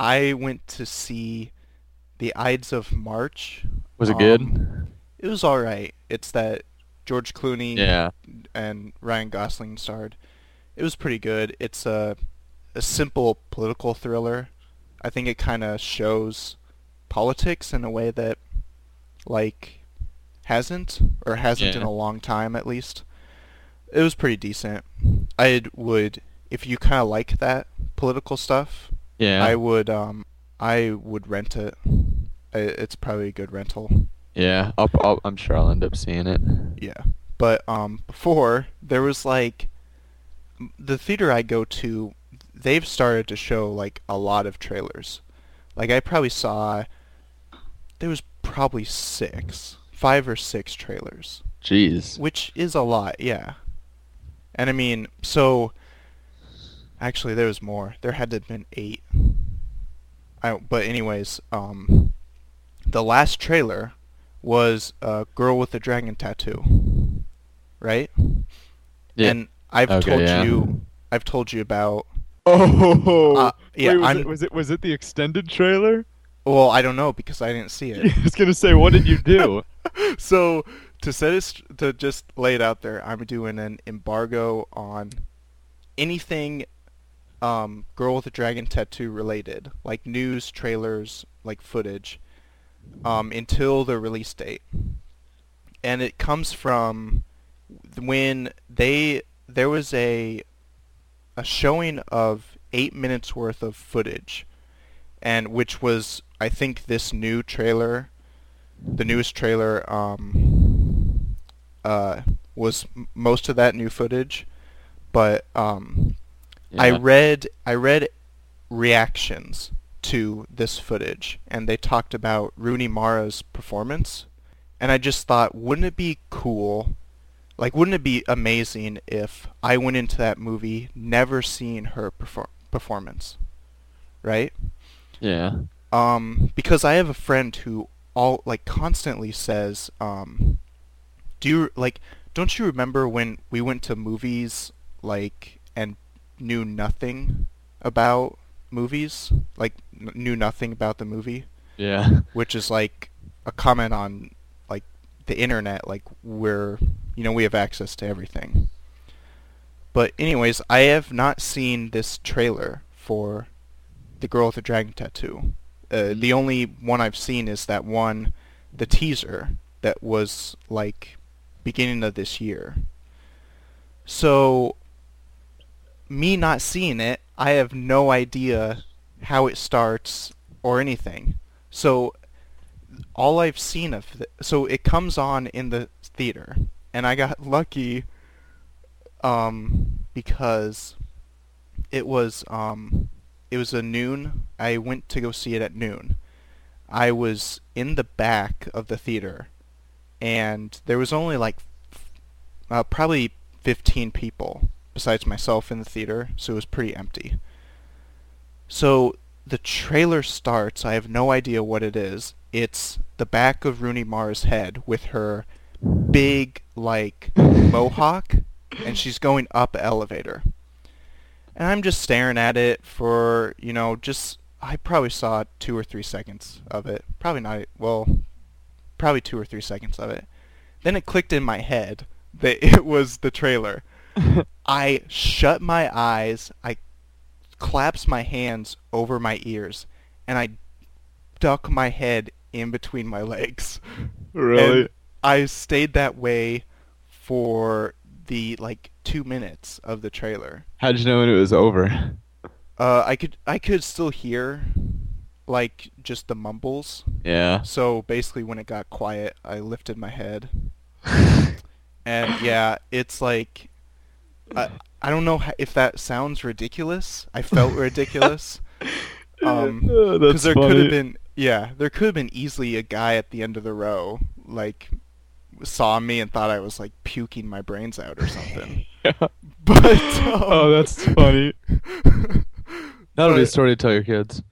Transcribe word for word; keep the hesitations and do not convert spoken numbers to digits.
I went to see The Ides of March. Was it Um, good? it was all right. It's that George Clooney Yeah. and Ryan Gosling starred. It was pretty good. It's a a simple political thriller. I think it kind of shows politics in a way that like hasn't or hasn't in Yeah. a long time at least. It was pretty decent. I would if you kind of like that political stuff, I Yeah. would um I would rent it. I- It's probably a good rental. Yeah. I'll, I'll, I'm sure I'll end up seeing it. Yeah. But um before there was like the theater I go to, they've started to show like a lot of trailers. Like I probably saw there was probably six, five or six trailers, Jeez. which is a lot, yeah. And I mean, so actually there was more. There had to have been eight. I, but anyways, um, the last trailer was a girl with a dragon tattoo, right? Yeah. And I've Okay, told yeah. you, I've told you about. Uh, Oh, yeah, wait, was it I'm. was it was it the extended trailer? Well, I don't know because I didn't see it. I was gonna say, what did you do? So to set it, st- to just lay it out there, I'm doing an embargo on anything um, Girl with a Dragon Tattoo related, like news, trailers, like footage, um, until the release date. And it comes from when they there was a a showing of eight minutes worth of footage, and which was I think this new trailer, the newest trailer, um, uh, was m- most of that new footage. But um, I Yeah. read I read reactions to this footage, and they talked about Rooney Mara's performance, and I just thought, wouldn't it be cool? Like, wouldn't it be amazing if I went into that movie never seeing her perform performance, right? Yeah. Um, because I have a friend who all like constantly says, um, do you like, don't you remember when we went to movies like and knew nothing about movies, like n- knew nothing about the movie, Yeah. which is like a comment on like the internet, like we're you know we have access to everything. But anyways, I have not seen this trailer for The Girl with the Dragon Tattoo. Uh, the only one I've seen is that one, the teaser that was like beginning of this year. So me not seeing it, I have no idea how it starts or anything. So all I've seen of th- so it comes on in the theater, and I got lucky um, because it was um, it was a noon. I went to go see it at noon. I was in the back of the theater, and there was only like f- uh, probably fifteen people besides myself in the theater, so it was pretty empty. So the trailer starts. I have no idea what it is. It's the back of Rooney Mara's head with her big like mohawk, and she's going up an elevator. And I'm just staring at it for, you know, just I probably saw two or three seconds of it. Probably not, well, probably two or three seconds of it. Then it clicked in my head that it was the trailer. I shut my eyes, I clasped my hands over my ears, and I duck my head in between my legs. And Really? I stayed that way for the like two minutes of the trailer. How'd you know when it was over? Uh, I could I could still hear like just the mumbles. Yeah. So basically, when it got quiet, I lifted my head, and yeah, it's like I I don't know ho- if that sounds ridiculous. I felt ridiculous. Um, Oh, because that's there could have funny. been yeah, there could have been easily a guy at the end of the row like saw me and thought I was like puking my brains out or something. Yeah. But Oh, um, that's funny. That'll be a but story to tell your kids.